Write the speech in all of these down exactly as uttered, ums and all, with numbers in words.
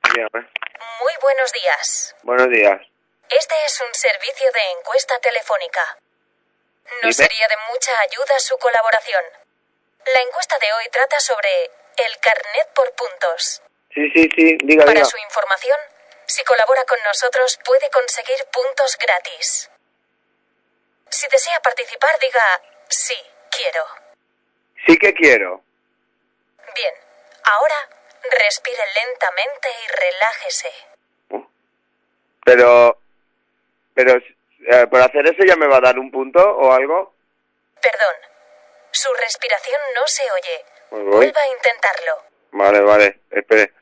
Dígame. Muy buenos días. Buenos días. Este es un servicio de encuesta telefónica. Nos Dime. sería de mucha ayuda su colaboración. La encuesta de hoy trata sobre el carnet por puntos. Sí, sí, sí, diga, Para diga. su información, si colabora con nosotros puede conseguir puntos gratis. Si desea participar, diga sí, quiero. Sí que quiero. Bien, ahora respire lentamente y relájese. Pero, pero, eh, por hacer eso ya me va a dar un punto o algo. Perdón, su respiración no se oye. Pues voy. Vuelva a intentarlo. Vale, vale, espere.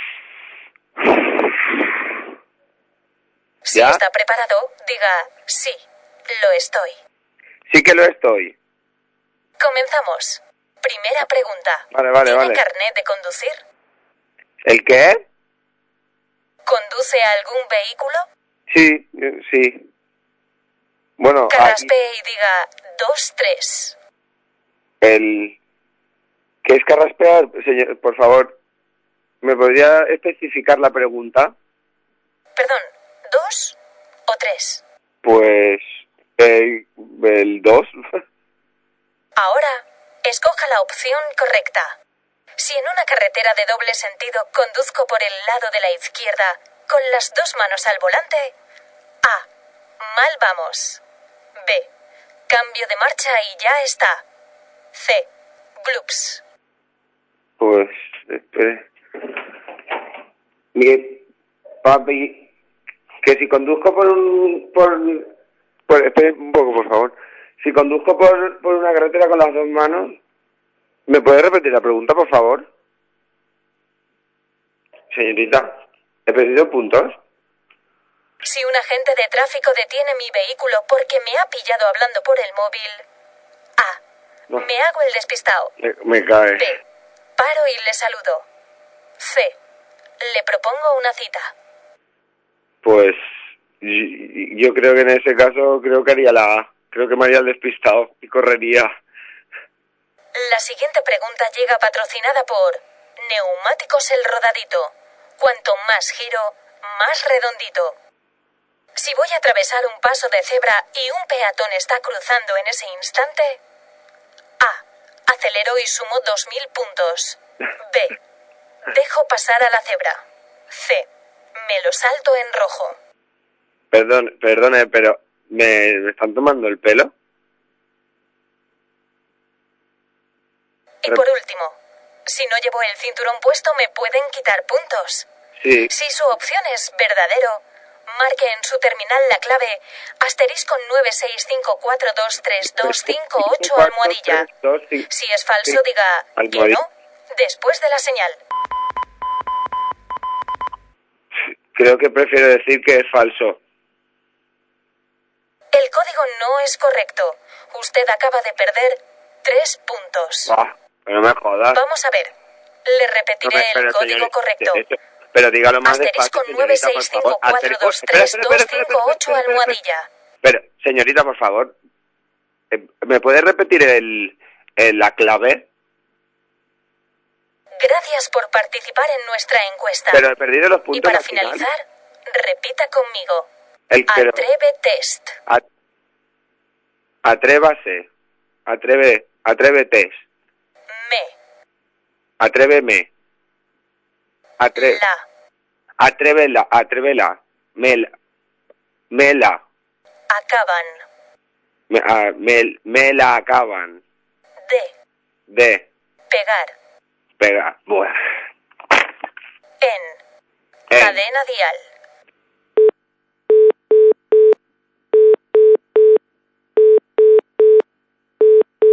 Si ¿Ya? está preparado, diga sí, lo estoy. Sí que lo estoy. Comenzamos. Primera pregunta. Vale, vale, ¿Tiene vale. carnet de conducir? ¿El qué? ¿Conduce algún vehículo? Sí, eh, sí. Bueno, aquí, Carraspee y diga dos, tres. el... ¿Qué es carraspear? Señor, por favor, ¿me podría especificar la pregunta? Perdón, ¿dos o tres? Pues, el, el dos. Ahora, escoja la opción correcta. Si en una carretera de doble sentido conduzco por el lado de la izquierda con las dos manos al volante, A. Mal vamos. B. Cambio de marcha y ya está. C. Glups. Pues, espere. Mire, papi, que si conduzco por un... por... por espere un poco, por favor. Si conduzco por, por una carretera con las dos manos, ¿me puede repetir la pregunta, por favor? Señorita, he perdido puntos. Si un agente de tráfico detiene mi vehículo porque me ha pillado hablando por el móvil, A. No. Me hago el despistado. Me, me cae. B. Paro y le saludo. C. Le propongo una cita. Pues, y- yo creo que en ese caso, creo que haría la A. Creo que me haría el despistado y correría. La siguiente pregunta llega patrocinada por Neumáticos El Rodadito. Cuanto más giro, más redondito. Si voy a atravesar un paso de cebra y un peatón está cruzando en ese instante, A. Acelero y sumo dos mil puntos. B. Dejo pasar a la cebra. C. Me lo salto en rojo. Perdón, perdone, pero ¿me, me están tomando el pelo? Y por último, si no llevo el cinturón puesto me pueden quitar puntos. Sí. Si su opción es verdadero, marque en su terminal la clave asterisco nueve seis cinco cuatro dos tres dos cinco ocho almohadilla. Dos, cinco, Si es falso, cinco, diga que almohadilla. no después de la señal. Creo que prefiero decir que es falso. El código no es correcto. Usted acaba de perder tres puntos. Ah, pero no me jodas. Vamos a ver. Le No repetiré me- el pero, código señor, correcto. eso- pero dígalo más Asterisco despacio, nueve señorita, por seis cinco favor. cuatro Asterisco- dos espera, tres espera, dos espera, espera, cinco espera, ocho espera, espera, almohadilla. Pero, señorita, por favor, eh, ¿me puede repetir el, el- la clave? Gracias por participar en nuestra encuesta. Pero he perdido los puntos Y para al final. finalizar, repita conmigo. El, pero, Atreve test. a- atrévase. Atreve, atrévete. Me. Atréveme. Atre, La. atrévela, atrévela. Mel, mela. Acaban. Me, ah, me, me la acaban De. de Pegar. pegar. Buah. En. En. Cadena dial.